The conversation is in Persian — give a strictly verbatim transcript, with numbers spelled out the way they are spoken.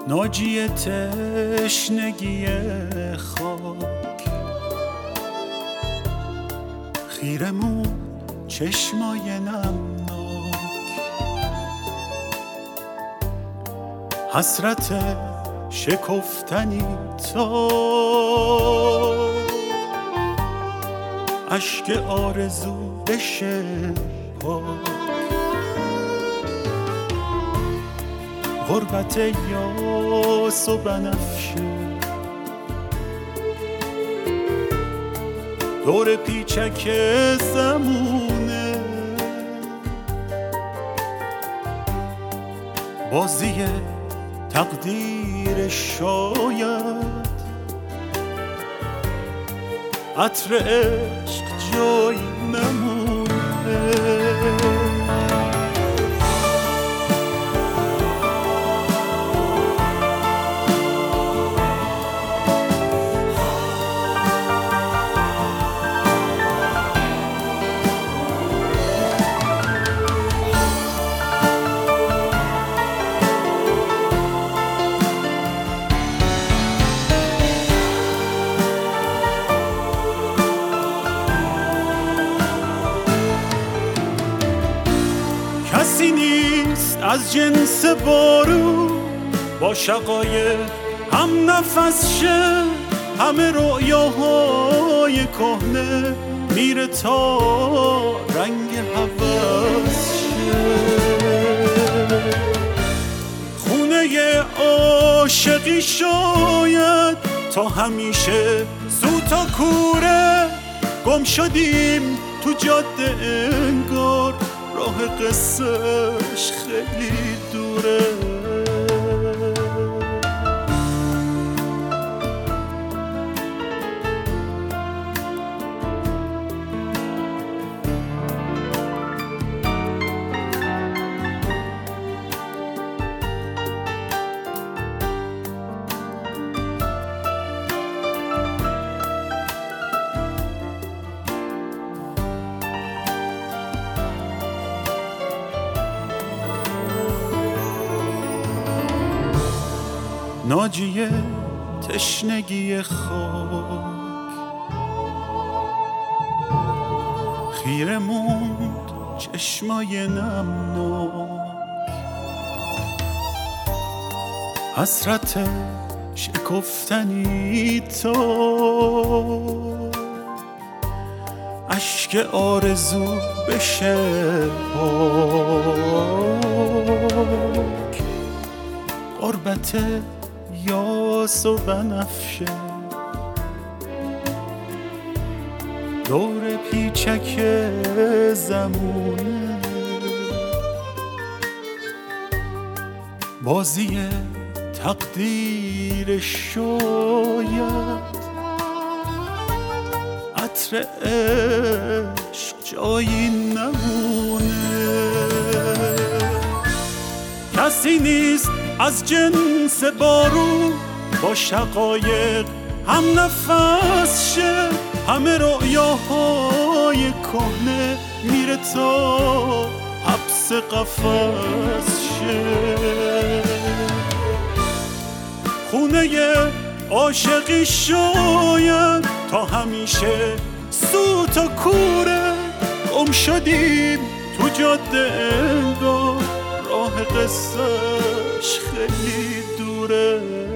ناجی تشنگی خاک، خیرمون چشمای نمناک، حسرت شکفتنی تا اشک آرزو بشه پاک، غربت یاس و بنفشه دور پیچک زمونه، بازی تقدیر شاید عطر عشق جایی نمونه. کسی نیست از جنس بارون با شقایق هم نفس شه، همه رؤیاهای کهنه میره تا رنگ هوس شه، خونه عاشقی شاید تا همیشه زود تا کوره، گم شدیم تو جاده انگار راه قصهش خیلی دوره. ناجی تشنگی خاک، خیره موند چشمای نمناک، حسرت شکفتنی تا اشک آرزو بشه پاک، غربت یاس و بنفشه دور پیچک زمونه، بازی تقدیر شاید عطر عشق جایی نمونه. کسی نیست از جنس بارون با شقایق هم نفس شه، همه رؤیاهای کهنه میره تا حبس قفس شه، خونه عاشقی شاید تا همیشه سو تا کوره، گم شدیم تو جاده انگار راه قصهش خیلی دوره.